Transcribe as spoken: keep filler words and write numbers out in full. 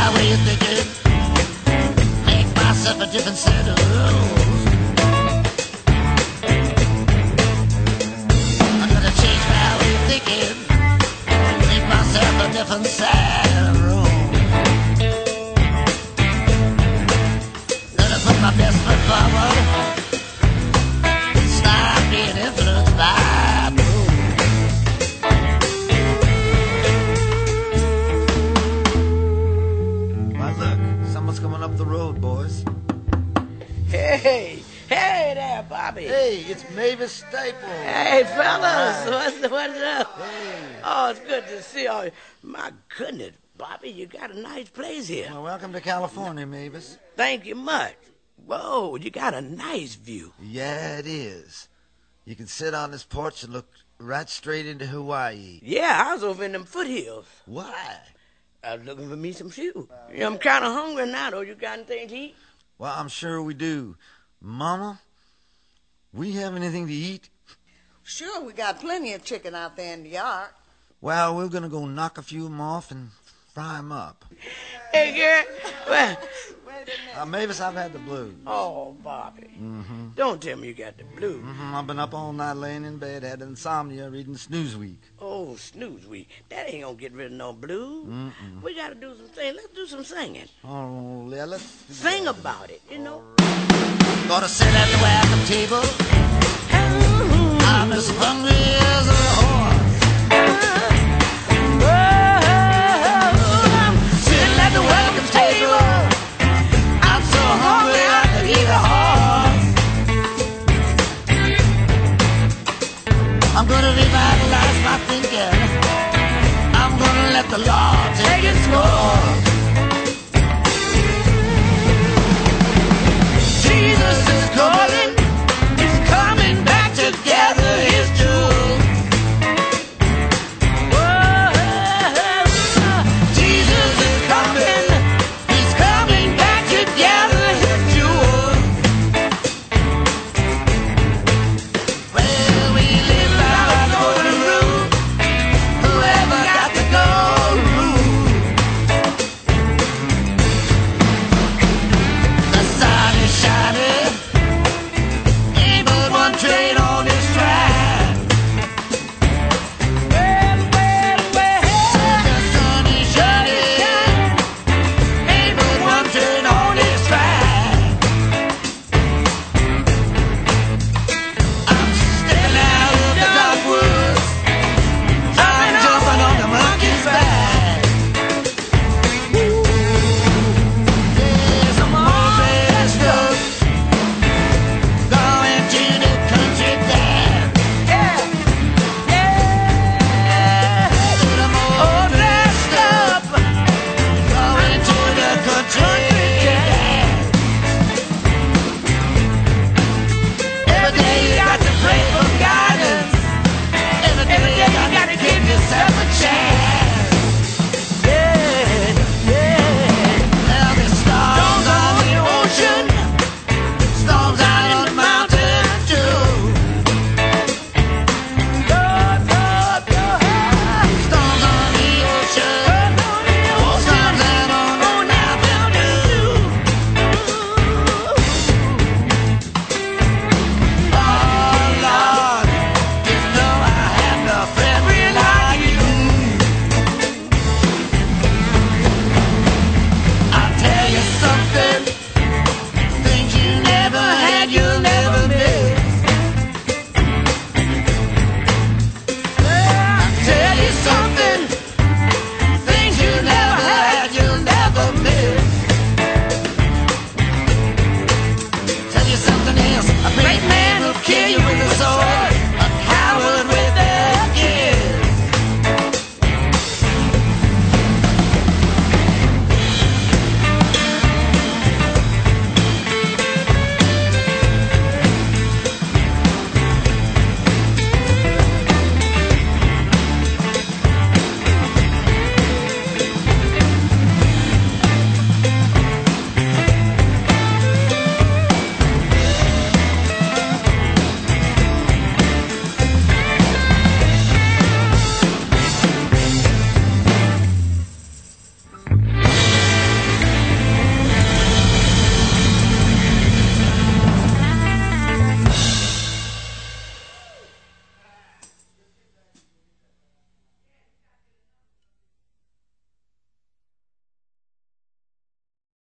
my way of thinking, make myself a different set of rules. I'm gonna change my way of thinking, make myself a different set of rules. Gonna put my best foot forward, stop being influenced by coming up the road, boys. Hey, hey there, Bobby. Hey, it's Mavis Staple. Hey, fellas, right. what's, what's up? Hey. Oh, it's good to see you. My goodness, Bobby, you got a nice place here. Well, welcome to California, Mavis. Thank you much. Whoa, you got a nice view. Yeah, it is. You can sit on this porch and look right straight into Hawaii. Yeah, I was over in them foothills. Why? I was looking for me some food. You know, I'm kind of hungry now, though. You got anything to eat? Well, I'm sure we do. Mama, we have anything to eat? Sure, we got plenty of chicken out there in the yard. Well, we're going to go knock a few of them off and fry them up. Hey, girl. Well, uh, Mavis, I've had the blues. Oh, Bobby. Mm-hmm. Don't tell me you got the blues. Mm-hmm. I've been up all night laying in bed, had insomnia, reading Snoozweek. Oh, Snoozweek. That ain't gonna get rid of no blues. Mm-mm. We gotta do some singing. Let's do some singing. Oh, yeah, let's sing that. About it, you know. Gonna sit at the welcome table. Mm-hmm. I'm as hungry as a horse. Oh, I'm sitting at the welcome table. I'm so hungry I could eat a horse. I'm gonna revitalize my thinking. I'm gonna let the law take its course.